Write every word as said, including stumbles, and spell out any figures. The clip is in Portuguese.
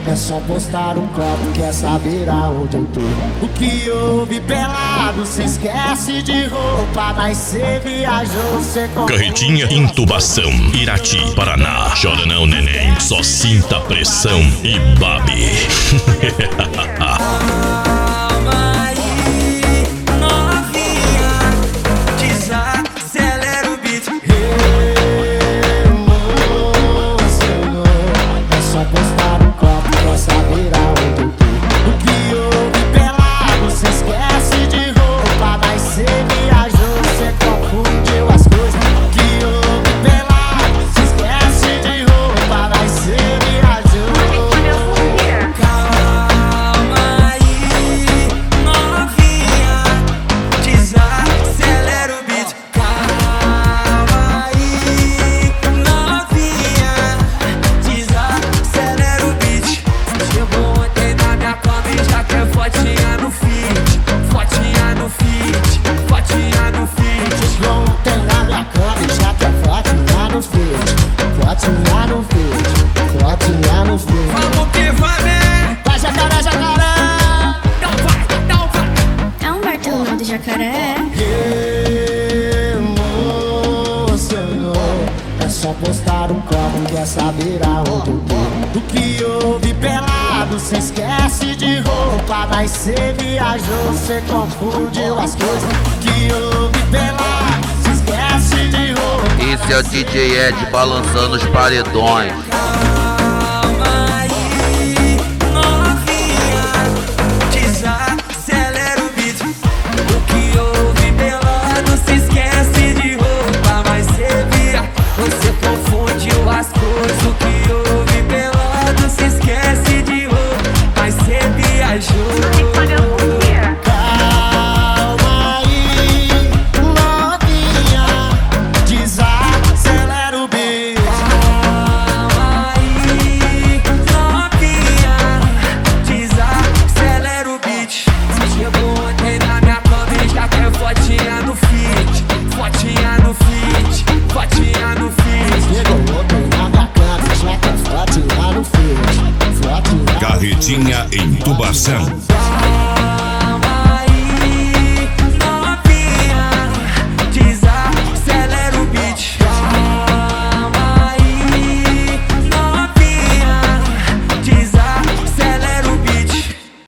É só postar um copo, quer saber aonde eu tô. O que houve pelado, se esquece de roupa. Mas cê viajou, cê comprou. Carretinha Intubação, Irati, Paraná. Chora não, neném, só sinta a pressão e babe. Vamos que vai, né? Vai, jacaré, jacaré! Então vai, então vai. É um Bartolomeu do Jacaré. Emocionou. É só postar um copo, quer saber aonde eu tô. O que houve pelado, cê esquece de roupa. Mas cê viajou, cê confundiu as coisas. O que houve pelado, cê esquece de roupa. Esse é o D J Ed balançando os paredões. Você confundiu as coisas.